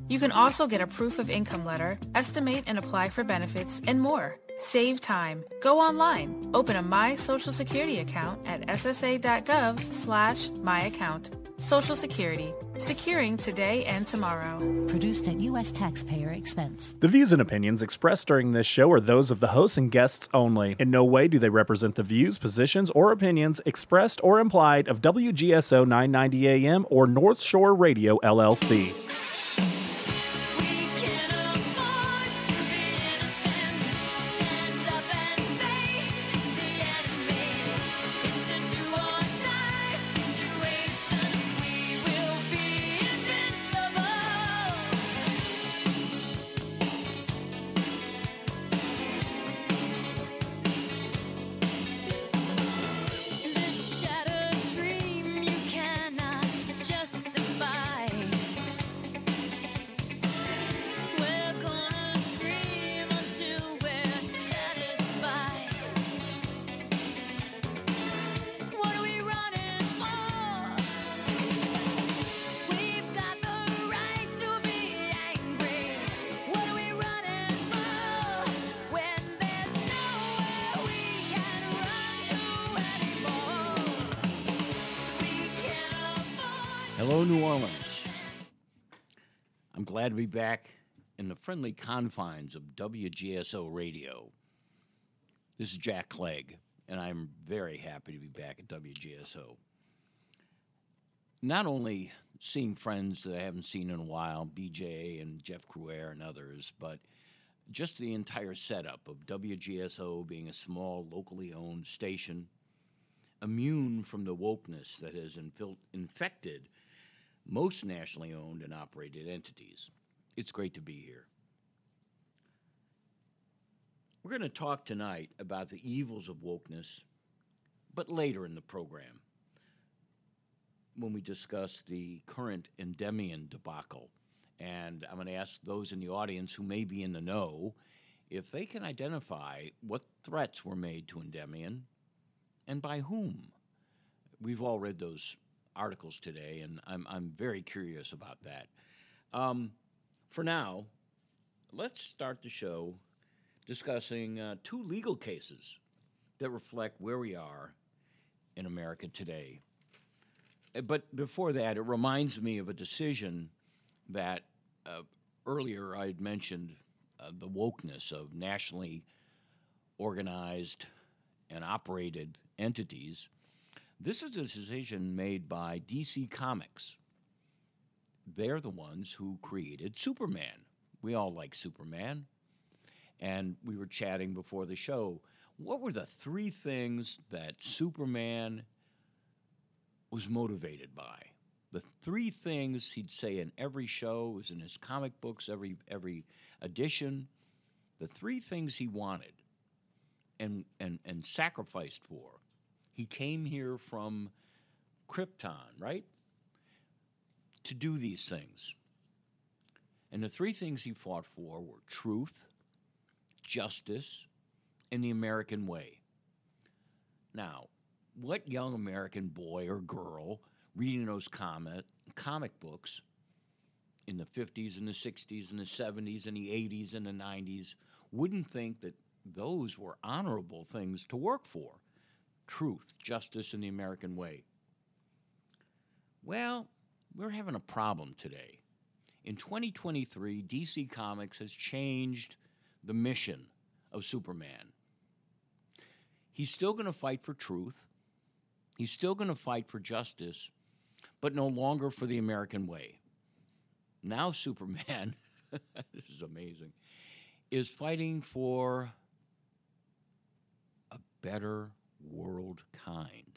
You can also get a proof of income letter, estimate and apply for benefits, and more. Save time. Go online. Open a My Social Security account at ssa.gov/myaccount. Social Security. Securing today and tomorrow. Produced at U.S. taxpayer expense. The views and opinions expressed during this show are those of the hosts and guests only. In no way do they represent the views, positions, or opinions expressed or implied of WGSO 990 AM or North Shore Radio, LLC. Hello, New Orleans. I'm glad to be back in the friendly confines of WGSO Radio. This is Jack Clegg, and I'm very happy to be back at WGSO. Not only seeing friends that I haven't seen in a while, BJ and Jeff Cruer and others, but just the entire setup of WGSO being a small, locally owned station, immune from the wokeness that has infected most nationally owned and operated entities. It's great to be here. We're going to talk tonight about the evils of wokeness, but later in the program, when we discuss the current Endymion debacle. And I'm going to ask those in the audience who may be in the know if they can identify what threats were made to Endymion and by whom. We've all read those articles today, and I'm very curious about that. For now, let's start the show discussing two legal cases that reflect where we are in America today. But before that, it reminds me of a decision that earlier I had mentioned, the wokeness of nationally organized and operated entities. This is a decision made by DC Comics. They're the ones who created Superman. We all like Superman. And we were chatting before the show. What were the three things that Superman was motivated by? The three things he'd say in every show, was in his comic books, every edition. The three things he wanted and sacrificed for. He came here from Krypton, right, to do these things. And the three things he fought for were truth, justice, and the American way. Now, what young American boy or girl reading those comic books in the 50s and the 60s and the 70s and the 80s and the 90s wouldn't think that those were honorable things to work for? Truth, justice, and the American way. Well, we're having a problem today. In 2023, DC Comics has changed the mission of Superman. He's still going to fight for truth. He's still going to fight for justice, but no longer for the American way. Now Superman, this is amazing, is fighting for a better world kind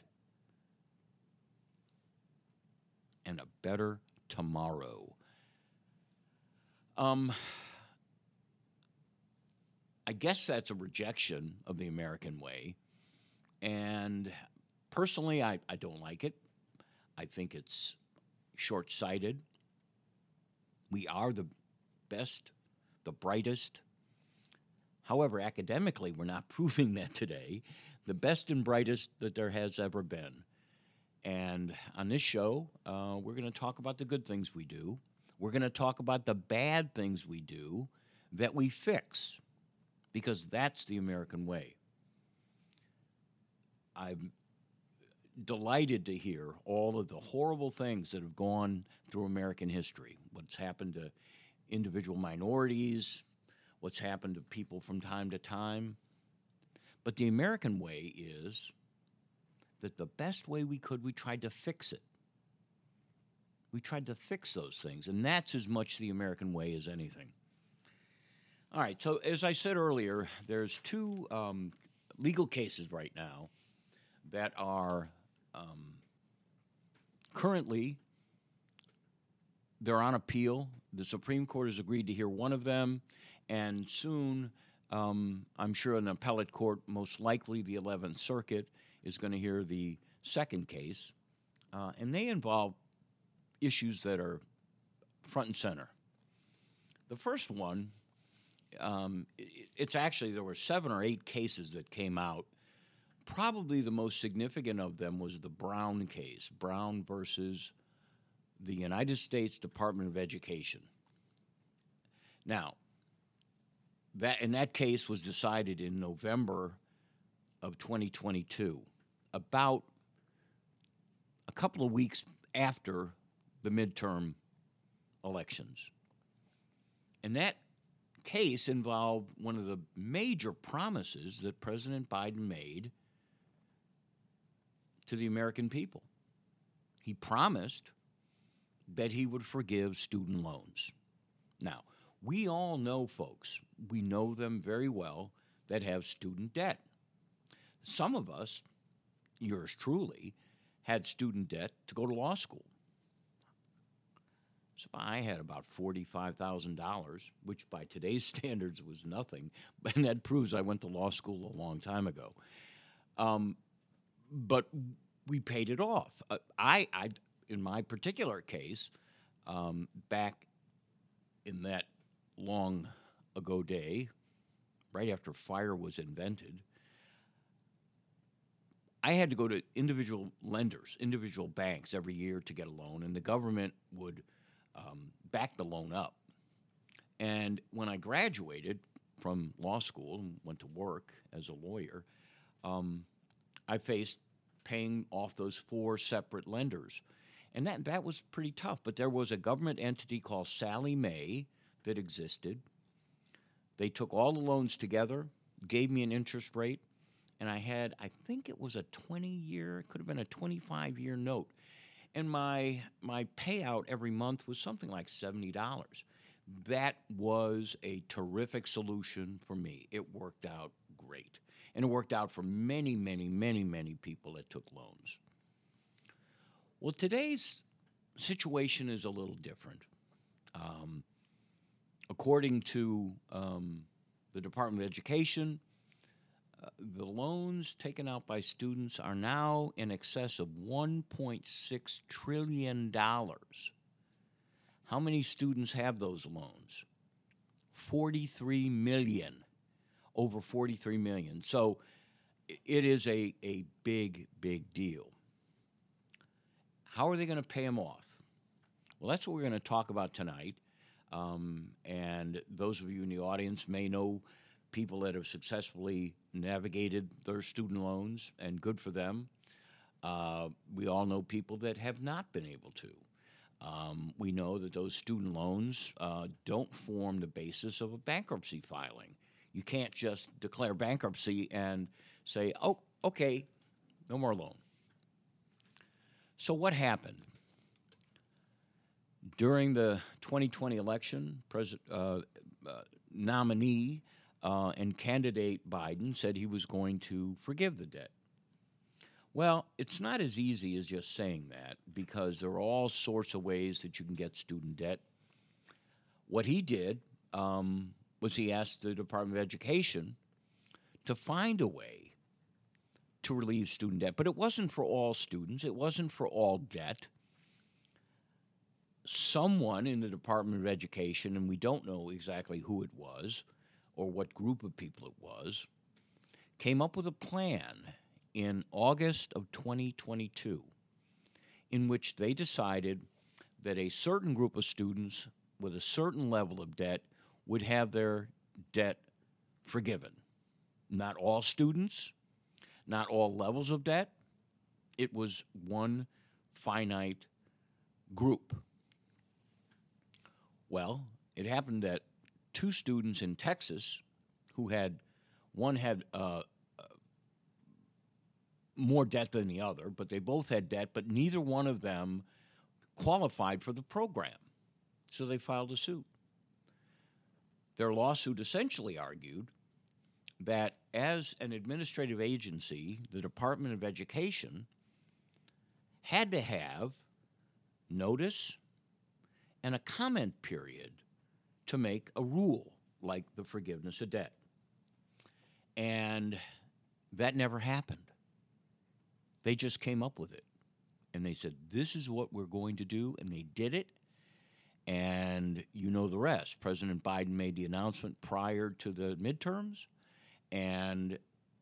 and a better tomorrow. I guess that's a rejection of the American way, and personally I don't like it. I think it's short-sighted. We are the best, the brightest. However, academically, we're not proving that today. The best and brightest that there has ever been. And on this show, we're going to talk about the good things we do. We're going to talk about the bad things we do that we fix, because that's the American way. I'm delighted to hear all of the horrible things that have gone through American history, what's happened to individual minorities, what's happened to people from time to time. But the American way is that the best way we could, we tried to fix it. We tried to fix those things, and that's as much the American way as anything. All right, so as I said earlier, there's two legal cases right now that are currently, they're on appeal. The Supreme Court has agreed to hear one of them, and soon, I'm sure an appellate court, most likely the 11th Circuit, is going to hear the second case, and they involve issues that are front and center. The first one, it's actually, there were 7 or 8 cases that came out. Probably the most significant of them was the Brown case, Brown versus the United States Department of Education. Now, that case was decided in November of 2022, about a couple of weeks after the midterm elections. And that case involved one of the major promises that President Biden made to the American people. He promised that he would forgive student loans. Now, we all know folks, we know them very well, that have student debt. Some of us, yours truly, had student debt to go to law school. So I had about $45,000, which by today's standards was nothing, and that proves I went to law school a long time ago. But we paid it off. I in my particular case, back in that long ago day, right after fire was invented, I had to go to individual lenders, individual banks every year to get a loan, and the government would back the loan up. And when I graduated from law school and went to work as a lawyer, I faced paying off those 4 separate lenders. And that was pretty tough. But there was a government entity called Sallie Mae that existed. They took all the loans together, gave me an interest rate, and I had, I think it was a 20-year, it could have been a 25-year note. And my payout every month was something like $70. That was a terrific solution for me. It worked out great. And it worked out for many, many, many, many people that took loans. Well, today's situation is a little different. According to the Department of Education, the loans taken out by students are now in excess of $1.6 trillion. How many students have those loans? 43 million. Over 43 million. So it is a big, big deal. How are they going to pay them off? Well, that's what we're going to talk about tonight. And those of you in the audience may know people that have successfully navigated their student loans, and good for them. We all know people that have not been able to. We know that those student loans don't form the basis of a bankruptcy filing. You can't just declare bankruptcy and say, oh, okay, no more loan. So what happened? During the 2020 election, nominee and candidate Biden said he was going to forgive the debt. Well, it's not as easy as just saying that, because there are all sorts of ways that you can get student debt. What he did was he asked the Department of Education to find a way to relieve student debt. But it wasn't for all students. It wasn't for all debt. Someone in the Department of Education, and we don't know exactly who it was or what group of people it was, came up with a plan in August of 2022 in which they decided that a certain group of students with a certain level of debt would have their debt forgiven. Not all students, not all levels of debt. It was one finite group. Well, it happened that two students in Texas who had more debt than the other, but they both had debt, but neither one of them qualified for the program. So they filed a suit. Their lawsuit essentially argued that as an administrative agency, the Department of Education had to have notice and a comment period to make a rule like the forgiveness of debt. And that never happened. They just came up with it. And they said, this is what we're going to do, and they did it. And you know the rest. President Biden made the announcement prior to the midterms, and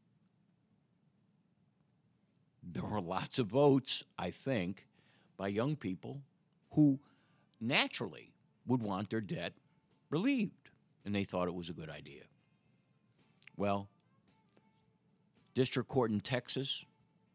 there were lots of votes, I think, by young people who naturally would want their debt relieved, and they thought it was a good idea. Well, District Court in Texas,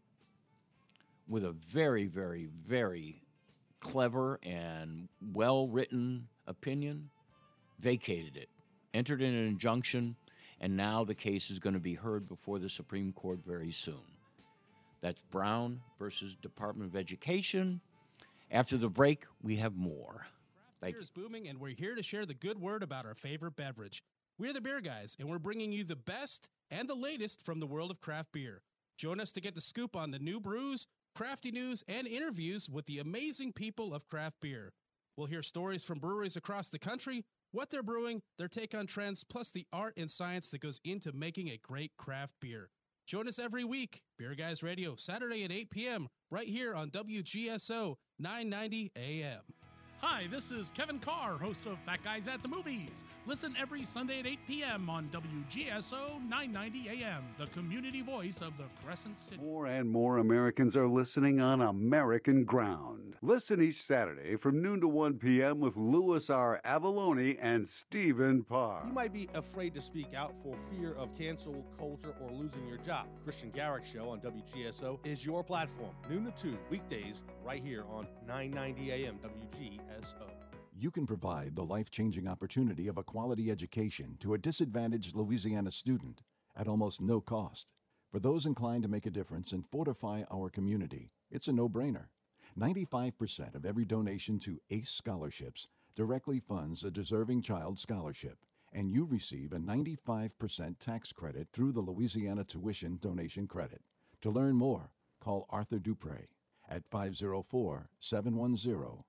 with a very, very, very clever and well-written opinion, vacated it, entered in an injunction, and now the case is going to be heard before the Supreme Court very soon. That's Brown versus Department of Education. After the break, we have more. Craft beer is booming, and we're here to share the good word about our favorite beverage. We're the Beer Guys, and we're bringing you the best and the latest from the world of craft beer. Join us to get the scoop on the new brews, crafty news, and interviews with the amazing people of craft beer. We'll hear stories from breweries across the country, what they're brewing, their take on trends, plus the art and science that goes into making a great craft beer. Join us every week, Beer Guys Radio, Saturday at 8 p.m., right here on WGSO 990 AM. Hi, this is Kevin Carr, host of Fat Guys at the Movies. Listen every Sunday at 8 p.m. on WGSO 990 AM, the community voice of the Crescent City. More and more Americans are listening on American ground. Listen each Saturday from noon to 1 p.m. with Louis R. Avalone and Stephen Parr. You might be afraid to speak out for fear of cancel culture or losing your job. Christian Garrick Show on WGSO is your platform. Noon to 2, weekdays, right here on 990 AM WGSO. You can provide the life-changing opportunity of a quality education to a disadvantaged Louisiana student at almost no cost. For those inclined to make a difference and fortify our community, it's a no-brainer. 95% of every donation to ACE scholarships directly funds a deserving child scholarship, and you receive a 95% tax credit through the Louisiana Tuition Donation Credit. To learn more, call Arthur Dupre at 504-710-1132.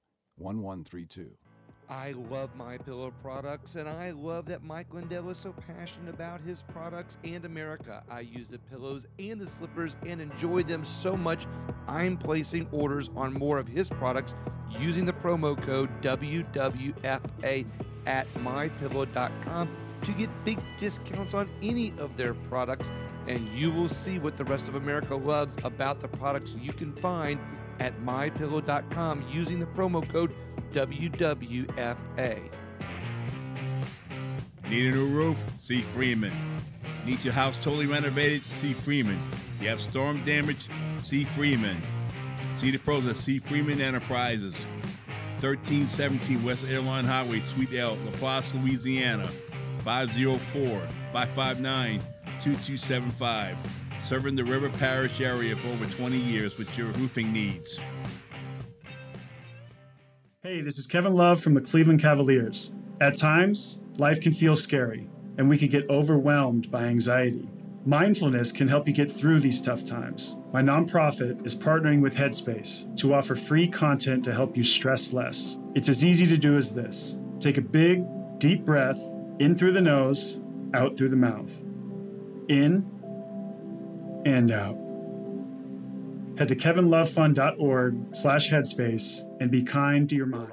I love MyPillow products, and I love that Mike Lindell is so passionate about his products and America. I use the pillows and the slippers and enjoy them so much, I'm placing orders on more of his products using the promo code WWFA at MyPillow.com to get big discounts on any of their products, and you will see what the rest of America loves about the products you can find at MyPillow.com using the promo code WWFA. Need a new roof? See Freeman. Need your house totally renovated? See Freeman. You have storm damage? See Freeman. See the pros at See Freeman Enterprises. 1317 West Airline Highway, Suite L, LaPlace, Louisiana. 504-559-2275. Serving the River Parish area for over 20 years with your roofing needs. Hey, this is Kevin Love from the Cleveland Cavaliers. At times, life can feel scary, and we can get overwhelmed by anxiety. Mindfulness can help you get through these tough times. My nonprofit is partnering with Headspace to offer free content to help you stress less. It's as easy to do as this. Take a big, deep breath in through the nose, out through the mouth. In and out. Head to kevinlovefund.org/headspace and be kind to your mind.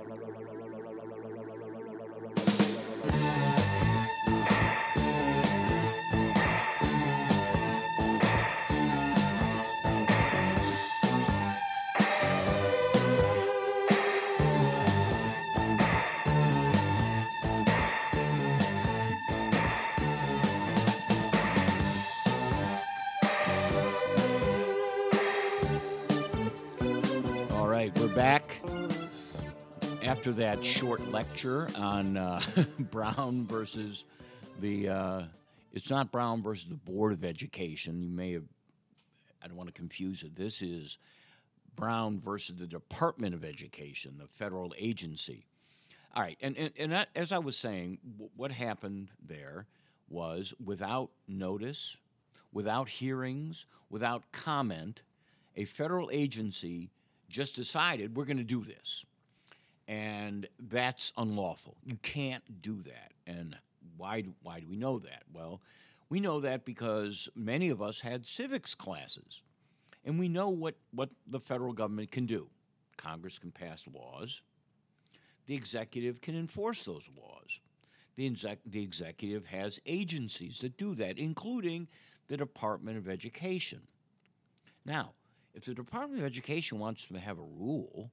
We're back after that short lecture on Brown versus the, it's not Brown versus the Board of Education. You may have, I don't want to confuse it. This is Brown versus the Department of Education, the federal agency. All right, and that, as I was saying, what happened there was without notice, without hearings, without comment, a federal agency just decided we're going to do this. And that's unlawful. You can't do that. And why do we know that? Well, we know that because many of us had civics classes. And we know what the federal government can do. Congress can pass laws. The executive can enforce those laws. The executive has agencies that do that, including the Department of Education. Now, if the Department of Education wants to have a rule,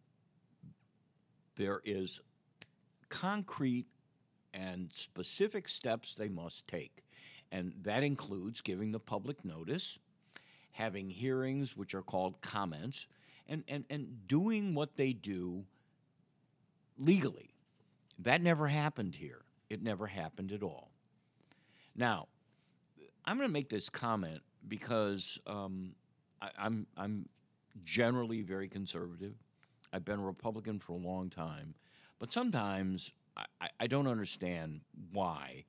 there is concrete and specific steps they must take. And that includes giving the public notice, having hearings, which are called comments, and doing what they do legally. That never happened here. It never happened at all. Now, I'm going to make this comment because I'm generally very conservative. I've been a Republican for a long time, but sometimes I don't understand why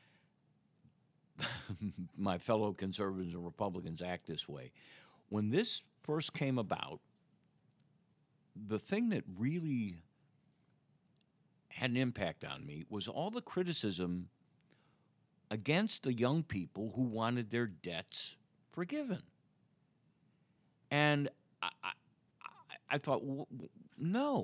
my fellow conservatives and Republicans act this way. When this first came about, the thing that really had an impact on me was all the criticism against the young people who wanted their debts forgiven. And I thought, no.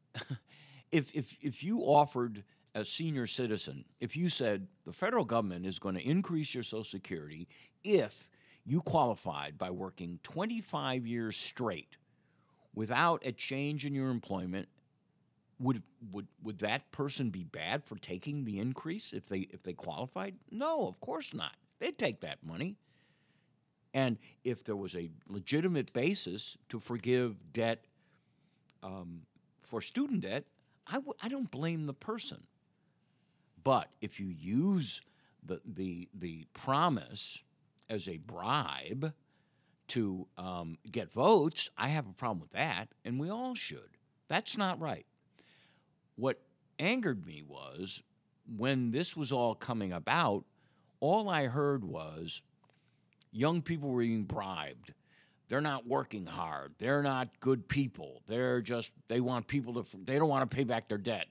If you offered a senior citizen, if you said the federal government is going to increase your Social Security if you qualified by working 25 years straight without a change in your employment, would that person be bad for taking the increase if they qualified? No, of course not. They'd take that money. And if there was a legitimate basis to forgive debt for student debt, I don't blame the person. But if you use the promise as a bribe to get votes, I have a problem with that, and we all should. That's not right. What angered me was when this was all coming about, all I heard was young people were being bribed. They're not working hard. They're not good people. They want people to, they don't want to pay back their debt.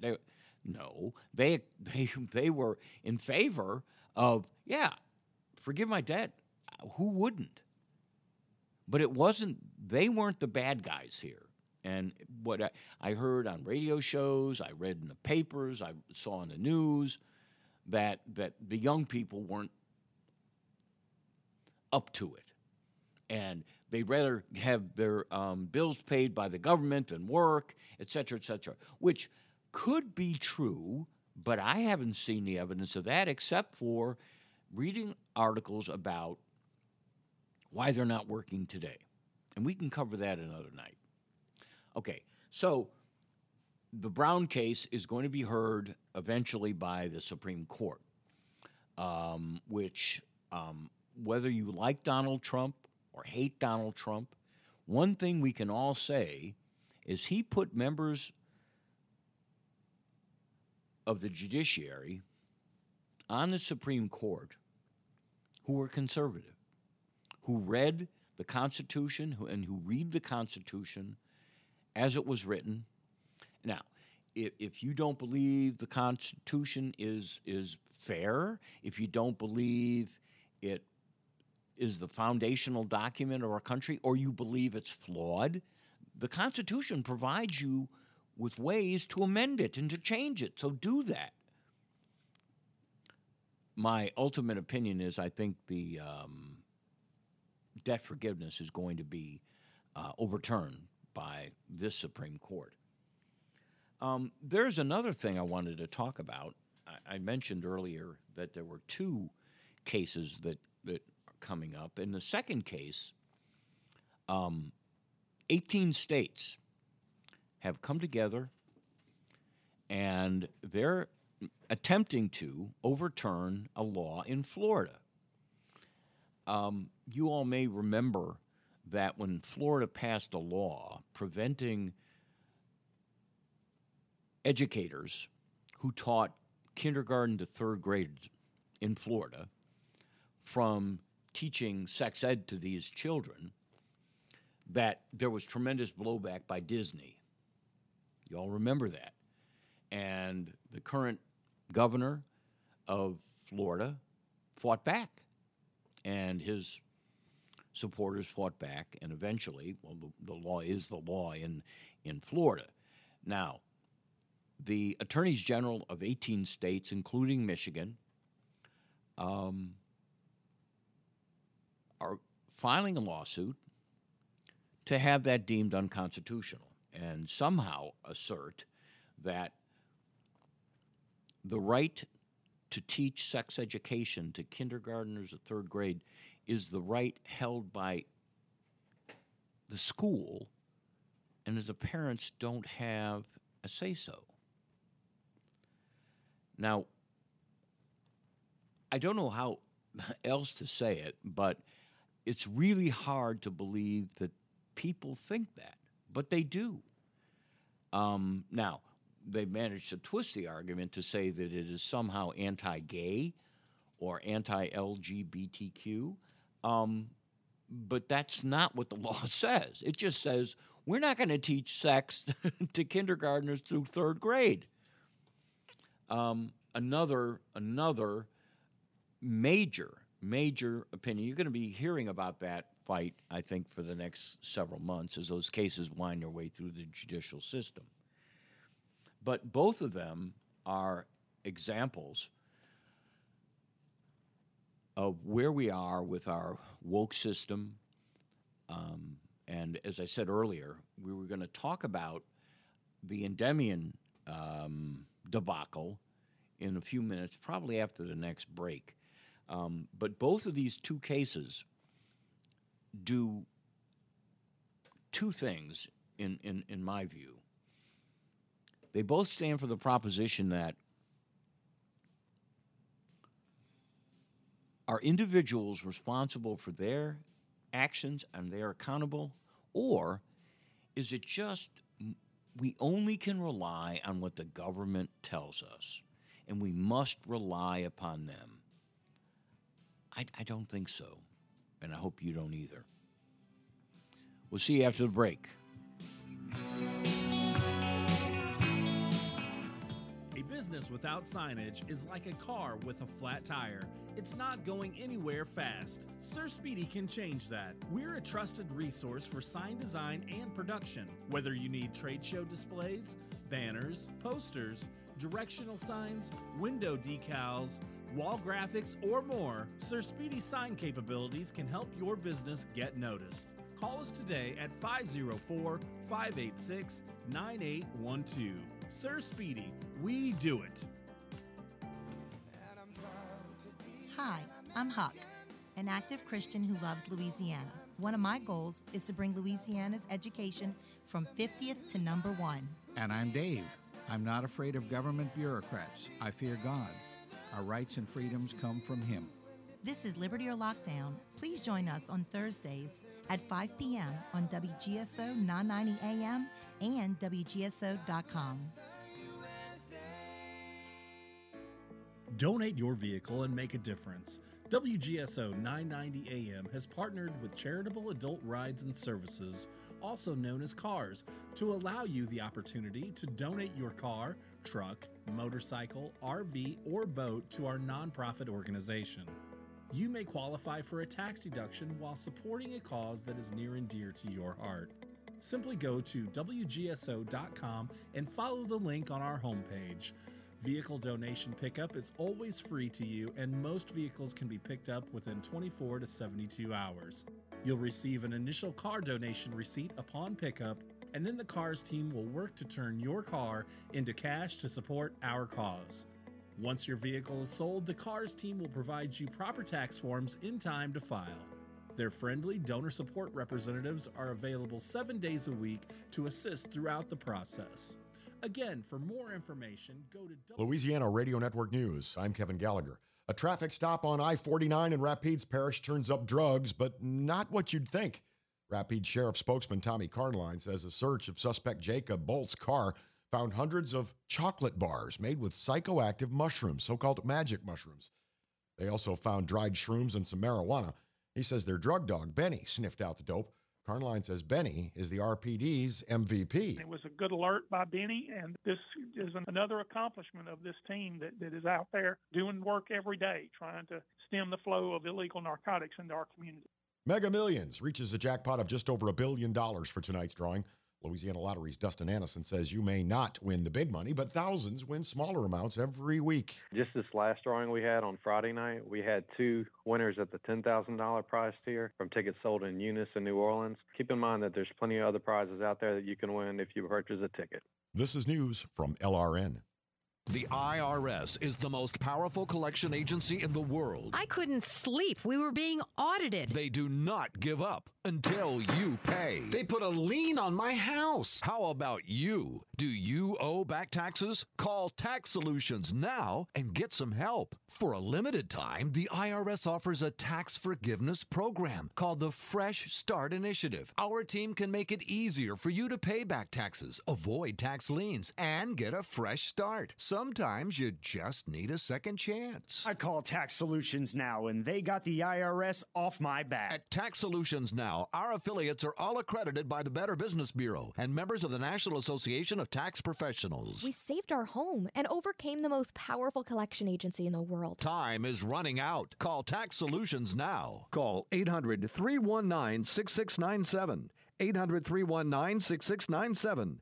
They were in favor of, yeah, forgive my debt. Who wouldn't? But it wasn't, they weren't the bad guys here. And what I heard on radio shows, I read in the papers, I saw in the news, that the young people weren't up to it. And they'd rather have their bills paid by the government than work, et cetera, which could be true, but I haven't seen the evidence of that except for reading articles about why they're not working today. And we can cover that another night. Okay, so the Brown case is going to be heard eventually by the Supreme Court, which, whether you like Donald Trump or hate Donald Trump, one thing we can all say is he put members of the judiciary on the Supreme Court who were conservative, who read the Constitution and who read the Constitution as it was written. Now, if you don't believe the Constitution is fair, if you don't believe it is the foundational document of our country, or you believe it's flawed, the Constitution provides you with ways to amend it and to change it. So do that. My ultimate opinion is I think the debt forgiveness is going to be overturned by this Supreme Court. There's another thing I wanted to talk about. I mentioned earlier that there were two cases that are coming up. In the second case, 18 states have come together, and they're attempting to overturn a law in Florida. You all may remember that when Florida passed a law preventing educators who taught kindergarten to third grade in Florida from teaching sex ed to these children, that there was tremendous blowback by Disney. You all remember that. And the current governor of Florida fought back, and his supporters fought back, and eventually, well, the law is the law in Florida. Now, the attorneys general of 18 states, including Michigan, are filing a lawsuit to have that deemed unconstitutional and somehow assert that the right to teach sex education to kindergartners at third grade is the right held by the school, and that the parents don't have a say-so. Now, I don't know how else to say it, but it's really hard to believe that people think that, but they do. Now, they managed to twist the argument to say that it is somehow anti-gay or anti-LGBTQ, but that's not what the law says. It just says we're not going to teach sex to kindergartners through third grade. Another major opinion. You're going to be hearing about that fight, I think, for the next several months as those cases wind their way through the judicial system. But both of them are examples of where we are with our woke system. And as I said earlier, we were going to talk about the Endymion debacle in a few minutes, probably after the next break. But both of these two cases do two things, in my view. They both stand for the proposition that are individuals responsible for their actions and they're accountable, or is it just we only can rely on what the government tells us and we must rely upon them? I don't think so, and I hope you don't either. We'll see you after the break. A business without signage is like a car with a flat tire. It's not going anywhere fast. Sir Speedy can change that. We're a trusted resource for sign design and production. Whether you need trade show displays, banners, posters, directional signs, window decals, wall graphics, or more, Sir Speedy's sign capabilities can help your business get noticed. Call us today at 504-586-9812. Sir Speedy, we do it. Hi, I'm Huck, an active Christian who loves Louisiana. One of my goals is to bring Louisiana's education from 50th to number 1. And I'm Dave. I'm not afraid of government bureaucrats. I fear God. Our rights and freedoms come from Him. This is Liberty or Lockdown. Please join us on Thursdays at 5 p.m. on WGSO 990 AM and WGSO.com. Donate your vehicle and make a difference. WGSO 990 AM has partnered with Charitable Adult Rides and Services, also known as CARS, to allow you the opportunity to donate your car, truck, motorcycle, RV, or boat to our nonprofit organization. You may qualify for a tax deduction while supporting a cause that is near and dear to your heart. Simply go to WGSO.com and follow the link on our homepage. Vehicle donation pickup is always free to you, and most vehicles can be picked up within 24 to 72 hours. You'll receive an initial car donation receipt upon pickup, and then the CARS team will work to turn your car into cash to support our cause. Once your vehicle is sold, the CARS team will provide you proper tax forms in time to file. Their friendly donor support representatives are available 7 days a week to assist throughout the process. Again, for more information, go to Louisiana Radio Network News. I'm Kevin Gallagher. A traffic stop on I-49 in Rapides Parish turns up drugs, but not what you'd think. Rapides Sheriff spokesman Tommy Carnline says a search of suspect Jacob Bolt's car found hundreds of chocolate bars made with psychoactive mushrooms, so-called magic mushrooms. They also found dried shrooms and some marijuana. He says their drug dog, Benny, sniffed out the dope. Carnline says Benny is the RPD's MVP. It was a good alert by Benny, and this is another accomplishment of this team that is out there doing work every day, trying to stem the flow of illegal narcotics into our community. Mega Millions reaches a jackpot of just over $1 billion for tonight's drawing. Louisiana Lottery's Dustin Annison says you may not win the big money, but thousands win smaller amounts every week. Just this last drawing we had on Friday night, we had 2 winners at the $10,000 prize tier from tickets sold in Eunice and New Orleans. Keep in mind that there's plenty of other prizes out there that you can win if you purchase a ticket. This is news from LRN. The IRS is the most powerful collection agency in the world. I couldn't sleep. We were being audited. They do not give up until you pay. They put a lien on my house. How about you? Do you owe back taxes? Call Tax Solutions now and get some help. For a limited time, the IRS offers a tax forgiveness program called the Fresh Start Initiative. Our team can make it easier for you to pay back taxes, avoid tax liens, and get a fresh start. Sometimes you just need a second chance. I call Tax Solutions now, and they got the IRS off my back. At Tax Solutions Now, our affiliates are all accredited by the Better Business Bureau and members of the National Association of Tax Professionals. We saved our home and overcame the most powerful collection agency in the world. Time is running out. Call Tax Solutions now. Call 800-319-6697. 800-319-6697.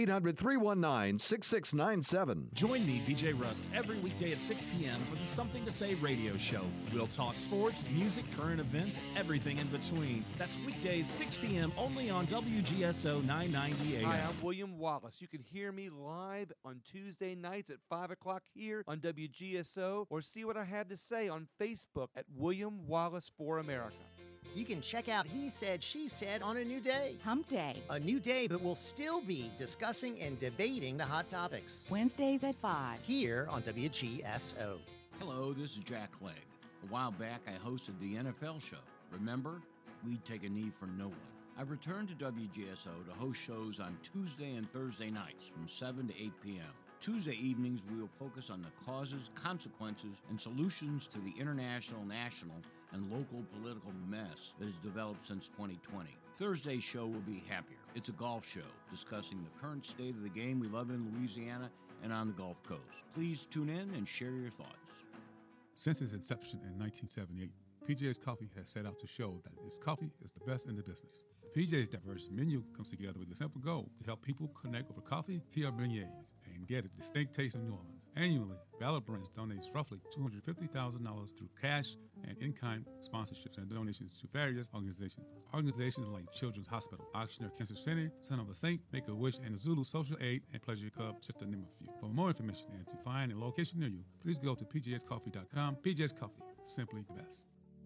800-319-6697. Join me, BJ Rust, every weekday at 6 p.m. for the Something to Say radio show. We'll talk sports, music, current events, everything in between. That's weekdays, 6 p.m. only on WGSO 990 AM. Hi, I'm William Wallace. You can hear me live on Tuesday nights at 5 o'clock here on WGSO, or see what I have to say on Facebook at William Wallace for America. You can check out He Said, She Said on a new day. Hump Day. A new day, but we'll still be discussing and debating the hot topics. Wednesdays at 5. Here on WGSO. Hello, this is Jack Clegg. A while back, I hosted the NFL show. Remember? We'd take a knee for no one. I've returned to WGSO to host shows on Tuesday and Thursday nights from 7 to 8 p.m. Tuesday evenings, we will focus on the causes, consequences, and solutions to the international, national, and local political mess that has developed since 2020. Thursday's show will be happier. It's a golf show discussing the current state of the game we love in Louisiana and on the Gulf Coast. Please tune in and share your thoughts. Since its inception in 1978, PJ's Coffee has set out to show that its coffee is the best in the business. PJ's diverse menu comes together with a simple goal to help people connect over coffee, tea, or beignets and get a distinct taste of New Orleans. Annually, Ballard Brands donates roughly $250,000 through cash and in-kind sponsorships and donations to various organizations. Organizations like Children's Hospital, Auctioneer Cancer Center, Son of a Saint, Make-A-Wish, and the Zulu Social Aid and Pleasure Club, just to name a few. For more information and to find a location near you, please go to pjscoffee.com. PJ's Coffee, simply the best.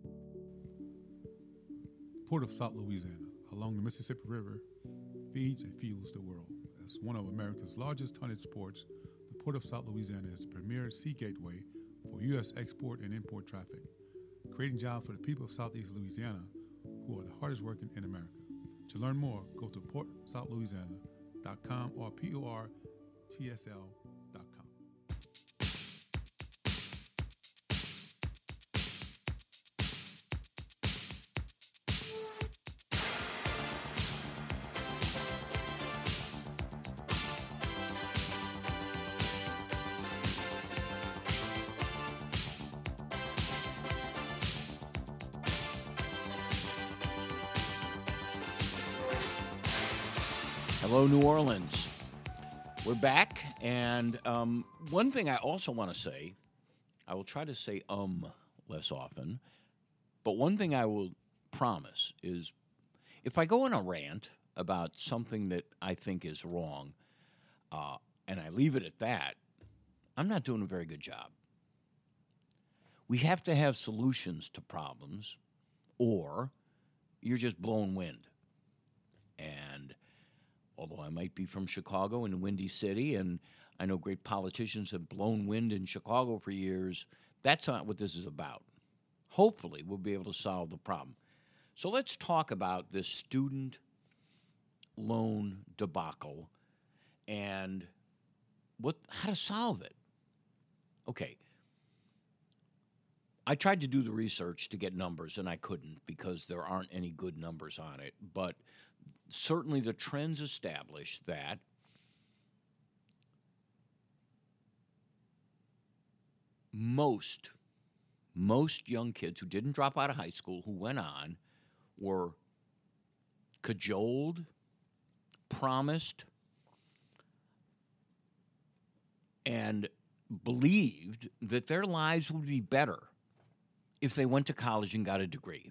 Port of South Louisiana, along the Mississippi River, feeds and fuels the world. As one of America's largest tonnage ports, the Port of South Louisiana is the premier sea gateway for U.S. export and import traffic, creating jobs for the people of Southeast Louisiana, who are the hardest working in America. To learn more, go to portsouthlouisiana.com or portsl.com. Hello, New Orleans. We're back, and one thing I also want to say, I will try to say less often, but one thing I will promise is if I go on a rant about something that I think is wrong, and I leave it at that, I'm not doing a very good job. We have to have solutions to problems, or you're just blowing wind. And although I might be from Chicago and Windy City, and I know great politicians have blown wind in Chicago for years, that's not what this is about. Hopefully, we'll be able to solve the problem. So let's talk about this student loan debacle and how to solve it. Okay. I tried to do the research to get numbers, and I couldn't because there aren't any good numbers on it. But certainly the trends establish that most young kids who didn't drop out of high school, who went on, were cajoled, promised, and believed that their lives would be better if they went to college and got a degree.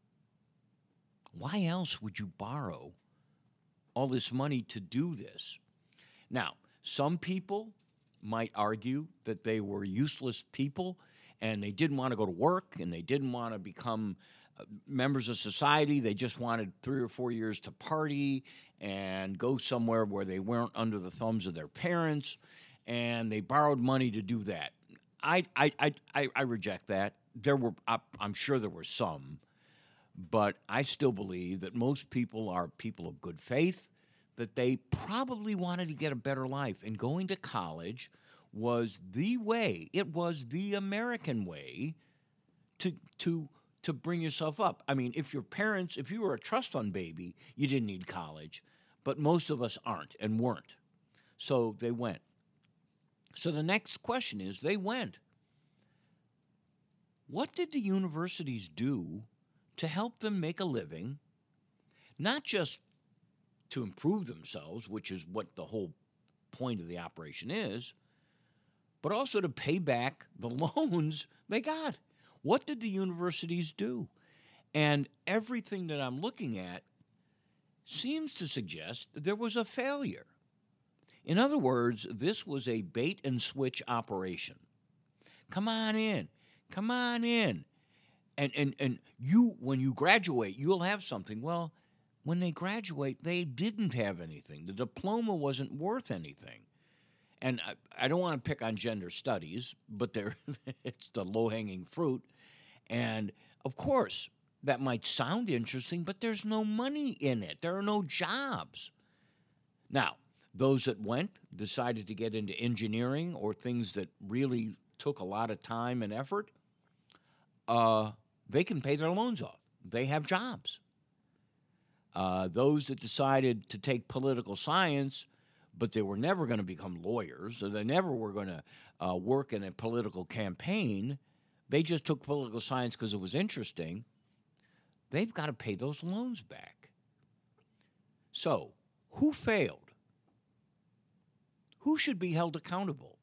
Why else would you borrow all this money to do this? Now, some people might argue that they were useless people and they didn't want to go to work and they didn't want to become members of society. They just wanted 3 or 4 years to party and go somewhere where they weren't under the thumbs of their parents, and they borrowed money to do that. I reject that. I'm sure there were some, but I still believe that most people are people of good faith, that they probably wanted to get a better life, and going to college was the way. It was the American way to bring yourself up. I mean, if you were a trust fund baby, you didn't need college, but most of us aren't and weren't. So they went. So the next question is, they went. What did the universities do to help them make a living, not just to improve themselves, which is what the whole point of the operation is, but also to pay back the loans they got? What did the universities do? And everything that I'm looking at seems to suggest that there was a failure. In other words, this was a bait and switch operation. Come on in. Come on in. And you, when you graduate, you'll have something. Well, when they graduate, they didn't have anything. The diploma wasn't worth anything. And I don't want to pick on gender studies, but it's the low-hanging fruit. And, of course, that might sound interesting, but there's no money in it. There are no jobs. Now, those that decided to get into engineering or things that really took a lot of time and effort, they can pay their loans off. They have jobs. Those that decided to take political science, but they were never going to become lawyers, or they never were going to work in a political campaign, they just took political science because it was interesting, they've got to pay those loans back. So, who failed? Who should be held accountable?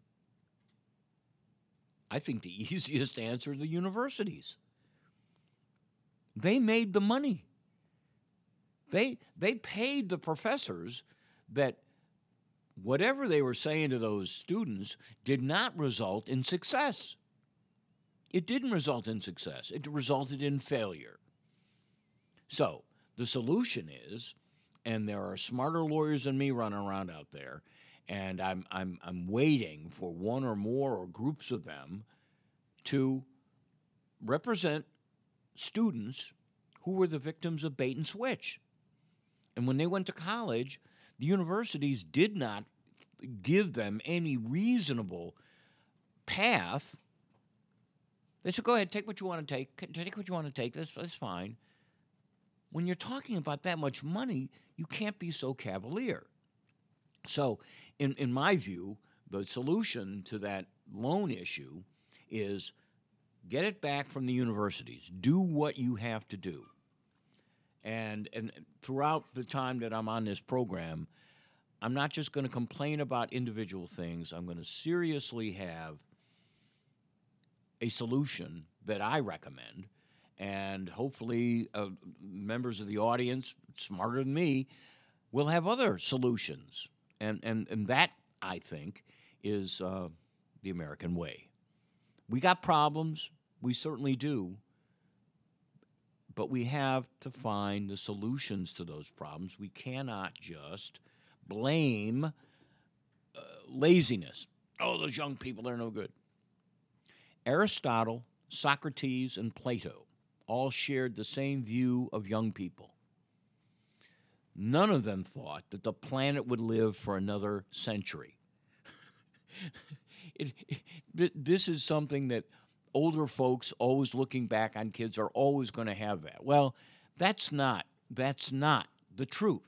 I think the easiest answer are the universities. They made the money. They paid the professors that whatever they were saying to those students did not result in success. It didn't result in success. It resulted in failure. So the solution is, and there are smarter lawyers than me running around out there, and I'm waiting for one or more or groups of them to represent students who were the victims of bait and switch. And when they went to college, the universities did not give them any reasonable path. They said, go ahead, take what you want to take. Take what you want to take. That's fine. When you're talking about that much money, you can't be so cavalier. So, in my view, the solution to that loan issue is get it back from the universities. Do what you have to do. And throughout the time that I'm on this program, I'm not just going to complain about individual things. I'm going to seriously have a solution that I recommend, and hopefully members of the audience, smarter than me, will have other solutions. And that, I think, is the American way. We got problems. We certainly do. But we have to find the solutions to those problems. We cannot just blame laziness. Oh, those young people are no good. Aristotle, Socrates, and Plato all shared the same view of young people. None of them thought that the planet would live for another century. This is something that older folks always looking back on kids are always going to have that. Well, that's not the truth.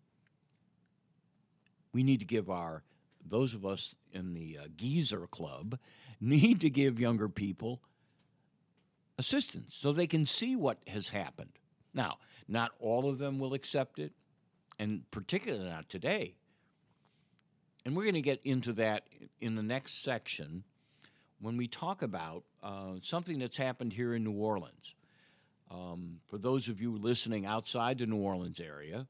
We need to give those of us in the Geezer Club need to give younger people assistance so they can see what has happened. Now, not all of them will accept it, and particularly not today. And we're going to get into that in the next section when we talk about something that's happened here in New Orleans. For those of you listening outside the New Orleans area,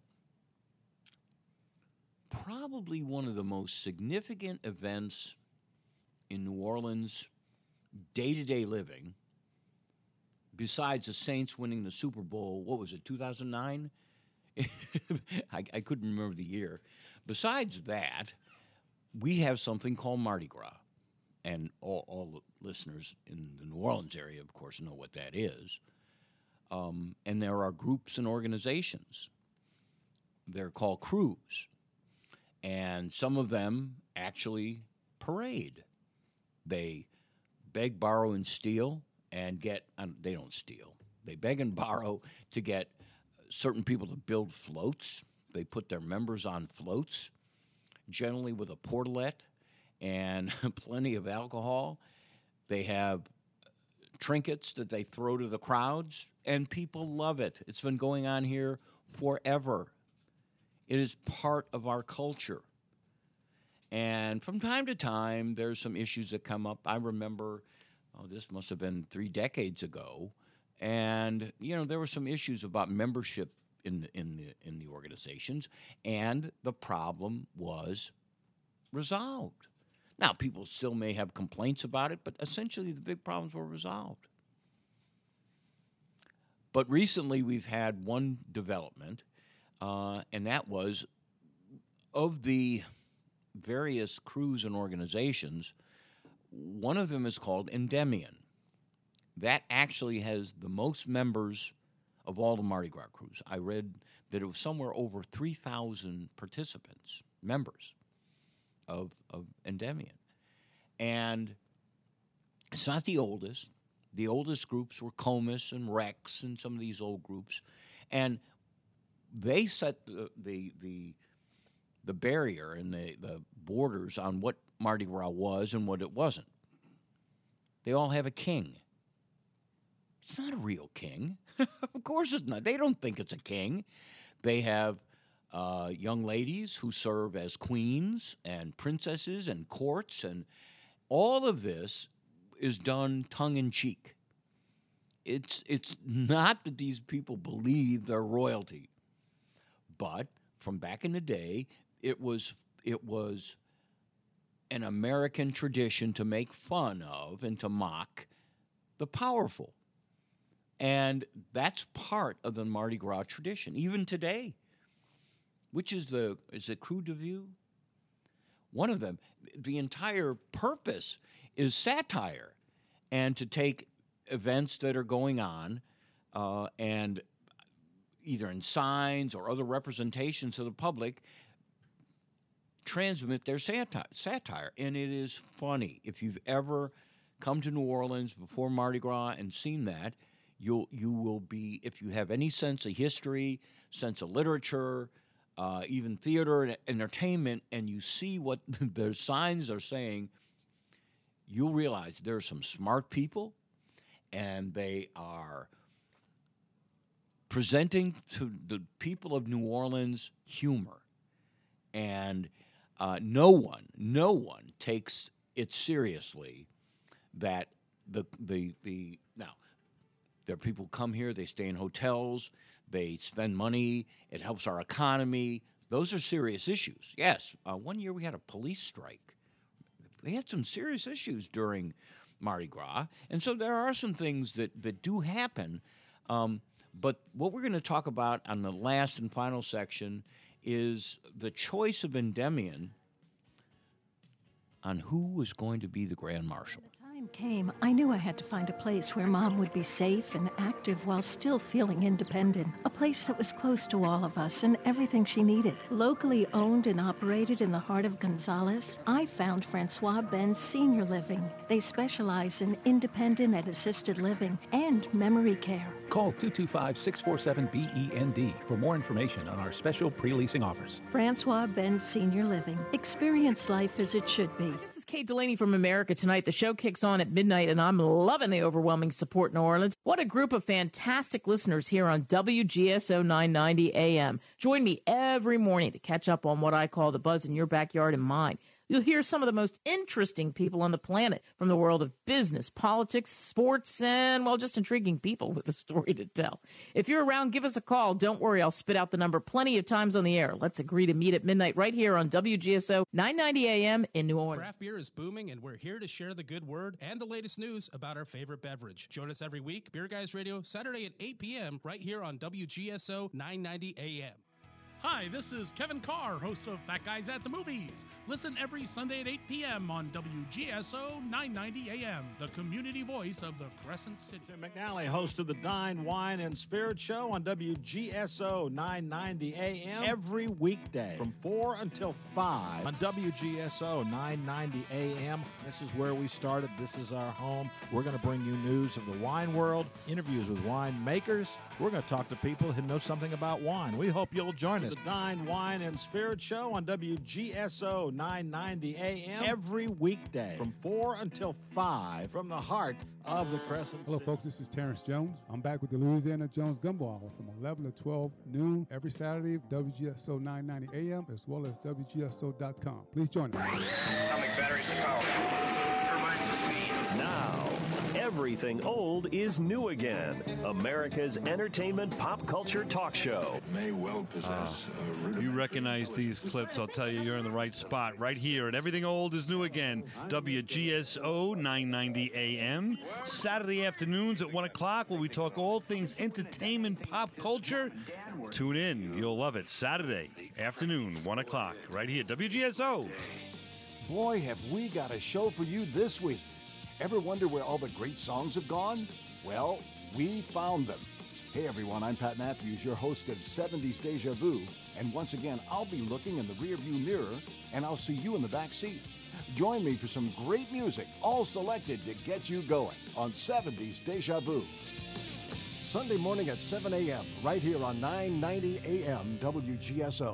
probably one of the most significant events in New Orleans day-to-day living, besides the Saints winning the Super Bowl, what was it, 2009? I couldn't remember the year. Besides that, we have something called Mardi Gras. And all the listeners in the New Orleans area, of course, know what that is. And there are groups and organizations. They're called crews. And some of them actually parade. They beg, borrow, and steal and get, they don't steal. They beg and borrow to get certain people to build floats. They put their members on floats, generally with a portalet and plenty of alcohol. They have trinkets that they throw to the crowds, and people love it. It's been going on here forever. It is part of our culture. And from time to time, there's some issues that come up. I remember, this must have been 3 decades ago, and there were some issues about membership in the organizations, and the problem was resolved. Now, people still may have complaints about it, but essentially the big problems were resolved. But recently we've had one development, and that was of the various crews and organizations, one of them is called Endymion. That actually has the most members of all the Mardi Gras crews. I read that it was somewhere over 3,000 participants, members of Endymion. And it's not the oldest. The oldest groups were Comus and Rex and some of these old groups. And they set the barrier and the borders on what Mardi Gras was and what it wasn't. They all have a king. It's not a real king. Of course it's not. They don't think it's a king. They have young ladies who serve as queens and princesses and courts, and all of this is done tongue-in-cheek. It's not that these people believe they're royalty, but from back in the day, it was an American tradition to make fun of and to mock the powerful. And that's part of the Mardi Gras tradition, even today. Which is it Crew de Vue? One of them. The entire purpose is satire, and to take events that are going on and either in signs or other representations to the public, transmit their satire. And it is funny. If you've ever come to New Orleans before Mardi Gras and seen that, you will be, if you have any sense of history, sense of literature, even theater and entertainment, and you see what their signs are saying, you'll realize there are some smart people, and they are presenting to the people of New Orleans humor. And no one takes it seriously that now, there are people who come here, they stay in hotels, they spend money, it helps our economy. Those are serious issues. Yes, one year we had a police strike. They had some serious issues during Mardi Gras. And so there are some things that do happen, But what we're going to talk about on the last and final section is the choice of Endymion on who was going to be the Grand Marshal. Time came, I knew I had to find a place where Mom would be safe and active while still feeling independent. A place that was close to all of us and everything she needed. Locally owned and operated in the heart of Gonzales, I found Francois Benz Senior Living. They specialize in independent and assisted living and memory care. Call 225-647-BEND for more information on our special pre-leasing offers. Francois Benz Senior Living. Experience life as it should be. This is Kate Delaney from America Tonight. The show kicks on at midnight, and I'm loving the overwhelming support in New Orleans. What a group of fantastic listeners here on WGSO 990 AM. Join me every morning to catch up on what I call the buzz in your backyard and mine. You'll hear some of the most interesting people on the planet from the world of business, politics, sports, and, well, just intriguing people with a story to tell. If you're around, give us a call. Don't worry, I'll spit out the number plenty of times on the air. Let's agree to meet at midnight right here on WGSO 990 AM in New Orleans. Craft beer is booming, and we're here to share the good word and the latest news about our favorite beverage. Join us every week, Beer Guys Radio, Saturday at 8 p.m. right here on WGSO 990 AM. Hi, this is Kevin Carr, host of Fat Guys at the Movies. Listen every Sunday at 8 p.m. on WGSO 990 AM, the community voice of the Crescent City. Jim McNally, host of the Dine, Wine, and Spirit Show on WGSO 990 AM every weekday from 4 until 5 on WGSO 990 AM. This is where we started. This is our home. We're going to bring you news of the wine world, interviews with wine makers. We're going to talk to people who know something about wine. We hope you'll join us. The Dine, Wine, and Spirit Show on WGSO 990 AM every weekday from 4 until 5 from the heart of the Crescent Hello, City. folks. This is Terrence Jones. I'm back with the Louisiana Jones Gumbo Hour from 11 to 12 noon every Saturday, WGSO 990 AM, as well as WGSO.com. Please join us. Atomic batteries to power. Now, everything old is new again. America's entertainment pop culture talk show. It may well possess you recognize these clips, I'll tell you, you're in the right spot. Right here at Everything Old is New Again, WGSO 990 AM. Saturday afternoons at 1 o'clock where we talk all things entertainment, pop culture. Tune in. You'll love it. Saturday afternoon, 1 o'clock, right here, WGSO. Boy, have we got a show for you this week. Ever wonder where all the great songs have gone? Well, we found them. Hey everyone, I'm Pat Matthews, your host of 70s Deja Vu, and once again, I'll be looking in the rearview mirror, and I'll see you in the back seat. Join me for some great music, all selected to get you going on 70s Deja Vu. Sunday morning at 7 a.m., right here on 990 AM WGSO.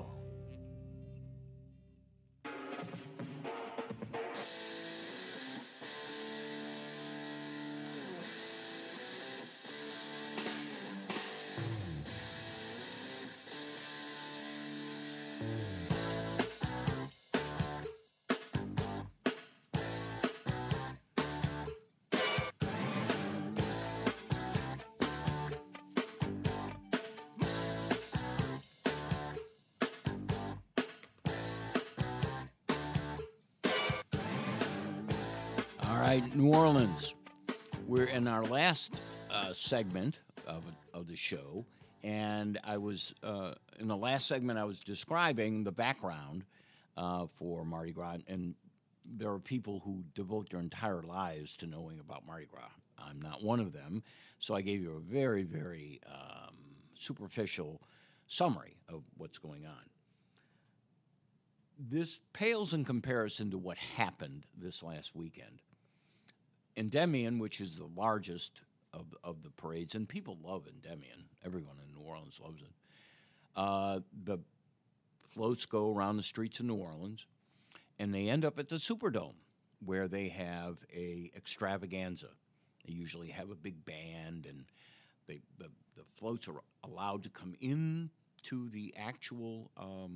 All right, New Orleans. We're in our last segment of the show, and I was in the last segment I was describing the background for Mardi Gras, and there are people who devote their entire lives to knowing about Mardi Gras. I'm not one of them, so I gave you a very, very superficial summary of what's going on. This pales in comparison to what happened this last weekend. Endymion, which is the largest of the parades, and people love Endymion. Everyone in New Orleans loves it. The floats go around the streets of New Orleans, and they end up at the Superdome, where they have a extravaganza. They usually have a big band, and the floats are allowed to come into the actual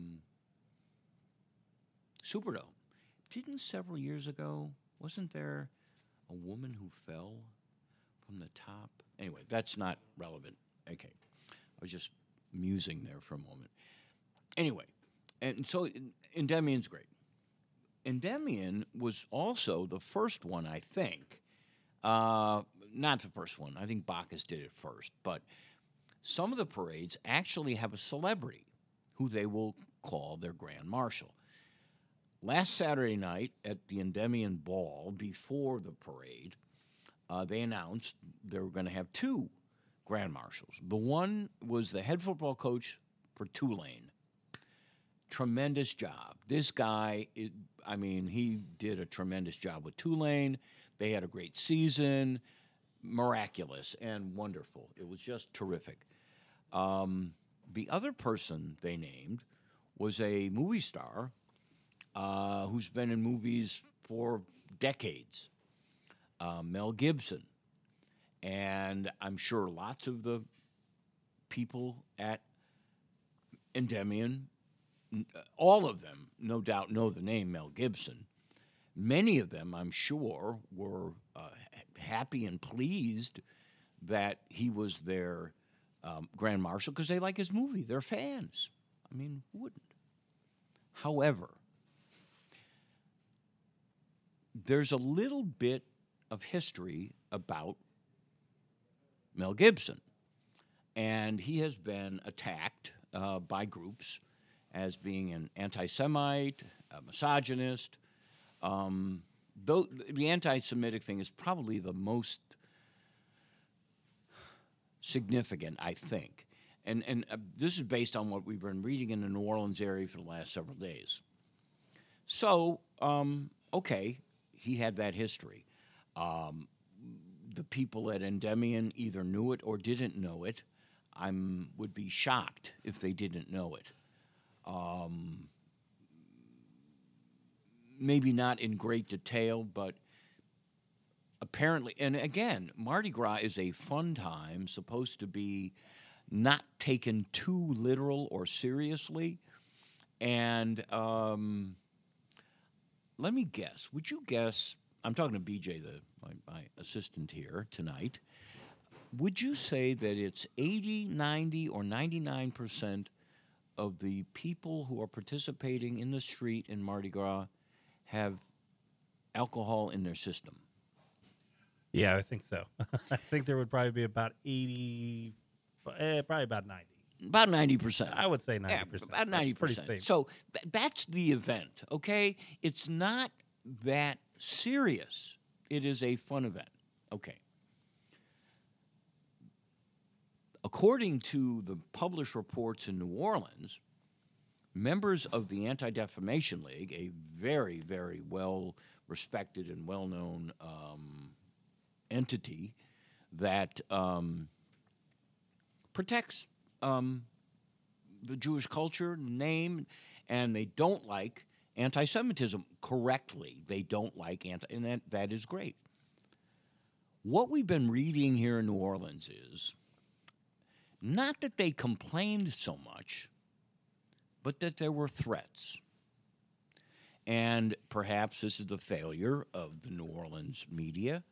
Superdome. Didn't several years ago, wasn't there a woman who fell from the top? Anyway, that's not relevant. Okay. I was just musing there for a moment. Anyway, and so Endymion's great. Endymion was also the first one, I think. Not the first one. I think Bacchus did it first. But some of the parades actually have a celebrity who they will call their Grand Marshal. Last Saturday night at the Endymion Ball, before the parade, they announced they were going to have 2 Grand Marshals. The one was the head football coach for Tulane. Tremendous job. This guy, he did a tremendous job with Tulane. They had a great season, miraculous and wonderful. It was just terrific. The other person they named was a movie star who's been in movies for decades, Mel Gibson. And I'm sure lots of the people at Endymion, all of them, no doubt, know the name Mel Gibson. Many of them, I'm sure, were happy and pleased that he was their Grand Marshal because they like his movie. They're fans. I mean, who wouldn't? However, there's a little bit of history about Mel Gibson, and he has been attacked by groups as being an anti-Semite, a misogynist. Though the anti-Semitic thing is probably the most significant, I think. And this is based on what we've been reading in the New Orleans area for the last several days. So, okay, he had that history. The people at Endymion either knew it or didn't know it. I would be shocked if they didn't know it. Maybe not in great detail, but apparently, and again, Mardi Gras is a fun time, supposed to be not taken too literal or seriously. And let me guess. Would you guess? I'm talking to BJ, my assistant here tonight. Would you say that it's 80, 90, or 99% of the people who are participating in the street in Mardi Gras have alcohol in their system? Yeah, I think so. I think there would probably be about 80, probably about 90. About 90%. I would say 90%. Yeah, about 90%. So that's the event, okay? It's not that serious. It is a fun event. Okay. According to the published reports in New Orleans, members of the Anti-Defamation League, a very, very well-respected and well-known entity that protects the Jewish culture, name, and they don't like anti-Semitism correctly. They don't like and that is great. What we've been reading here in New Orleans is not that they complained so much, but that there were threats. And perhaps this is the failure of the New Orleans media.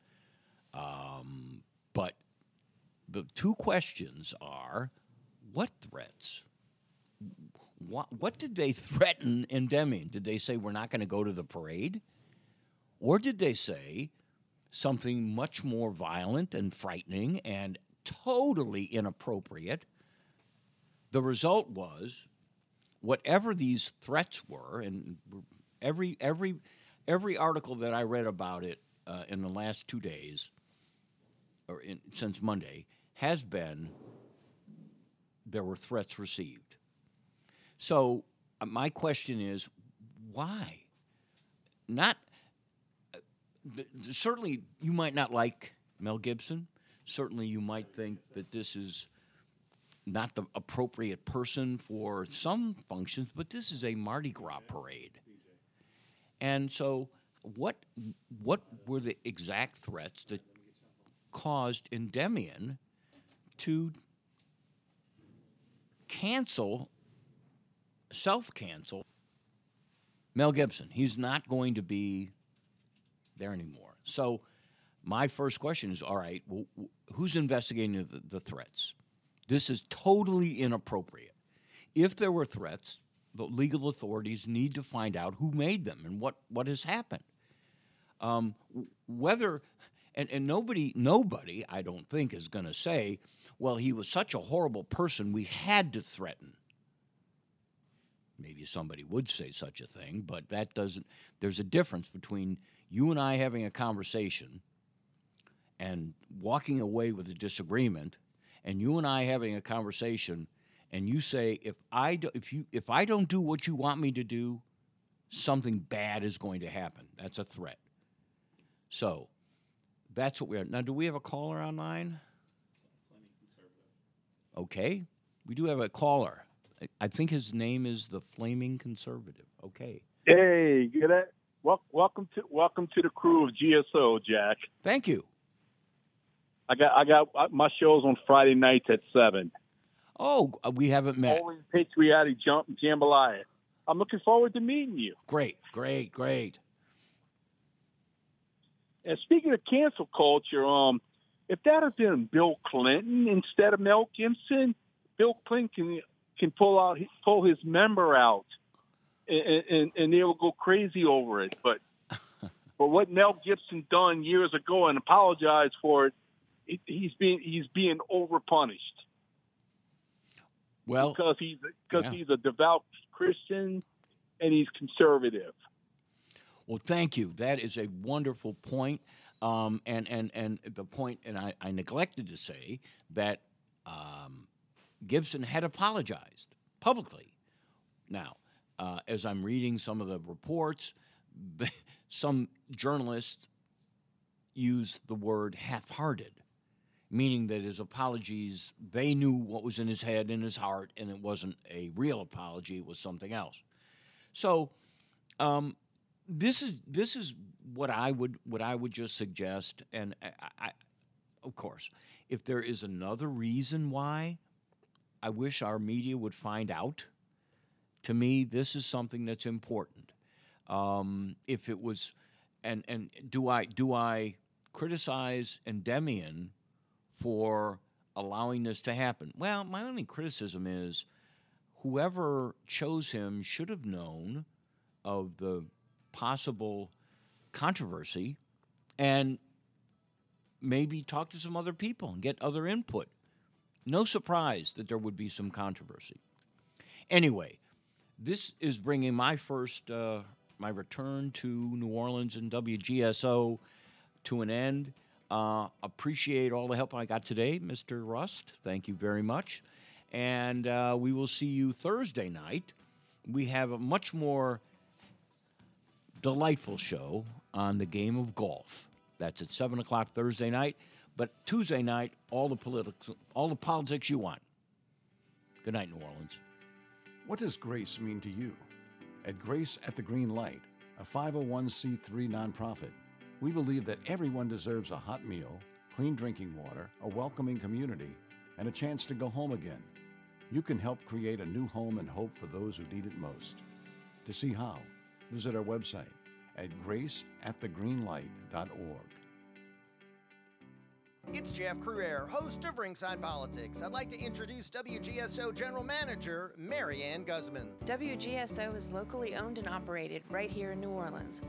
But the two questions are, what threats? What did they threaten Endymion? Did they say we're not going to go to the parade? Or did they say something much more violent and frightening and totally inappropriate? The result was, whatever these threats were, and every article that I read about it in the last 2 days, or since Monday, has been there were threats received. So my question is, why? Certainly you might not like Mel Gibson. Certainly you might think that this is not the appropriate person for some functions, but this is a Mardi Gras parade. And so what were the exact threats that caused Endymion to self-cancel Mel Gibson? He's not going to be there anymore. So my first question is, all right, well, who's investigating the threats? This is totally inappropriate. If there were threats, the legal authorities need to find out who made them and what has happened. Whether, And nobody, I don't think, is going to say, well, he was such a horrible person, we had to threaten. Maybe somebody would say such a thing, but that doesn't. There's a difference between you and I having a conversation and walking away with a disagreement, and you and I having a conversation, and you say, if I don't do what you want me to do, something bad is going to happen. That's a threat. So that's what we are. Now, do we have a caller online? Okay. We do have a caller. I think his name is the Flaming Conservative. Okay. Hey, good. Welcome to the crew of GSO, Jack. Thank you. I got my show's on Friday nights at 7. Oh, we haven't met. Always patriotic jambalaya. I'm looking forward to meeting you. Great. And speaking of cancel culture, if that had been Bill Clinton instead of Mel Gibson, Bill Clinton can pull his member out, and they will go crazy over it. But what Mel Gibson done years ago and apologized for it, he's being overpunished. Well, because he's a devout Christian and he's conservative. Well, thank you. That is a wonderful point. And the point, and I neglected to say that Gibson had apologized publicly. Now, as I'm reading some of the reports, some journalists use the word half-hearted, meaning that his apologies, they knew what was in his head and his heart, and it wasn't a real apology, it was something else. So this is what I would just suggest, and I of course, if there is another reason why I wish our media would find out, to me, this is something that's important. If it was, and do I criticize Endymion for allowing this to happen? Well, my only criticism is whoever chose him should have known of the possible controversy and maybe talk to some other people and get other input. No surprise that there would be some controversy. Anyway, this is bringing my my return to New Orleans and WGSO to an end. Appreciate all the help I got today, Mr. Rust. Thank you very much. And we will see you Thursday night. We have a much more delightful show on the game of golf. That's at 7 o'clock Thursday night. But Tuesday night, all the politics you want. Good night, New Orleans. What does Grace mean to you? At Grace at the Green Light, a 501c3 nonprofit, we believe that everyone deserves a hot meal, clean drinking water, a welcoming community, and a chance to go home again. You can help create a new home and hope for those who need it most. To see how, visit our website at graceatthegreenlight.org. It's Jeff Cruere, host of Ringside Politics. I'd like to introduce WGSO General Manager Mary Ann Guzman. WGSO is locally owned and operated right here in New Orleans.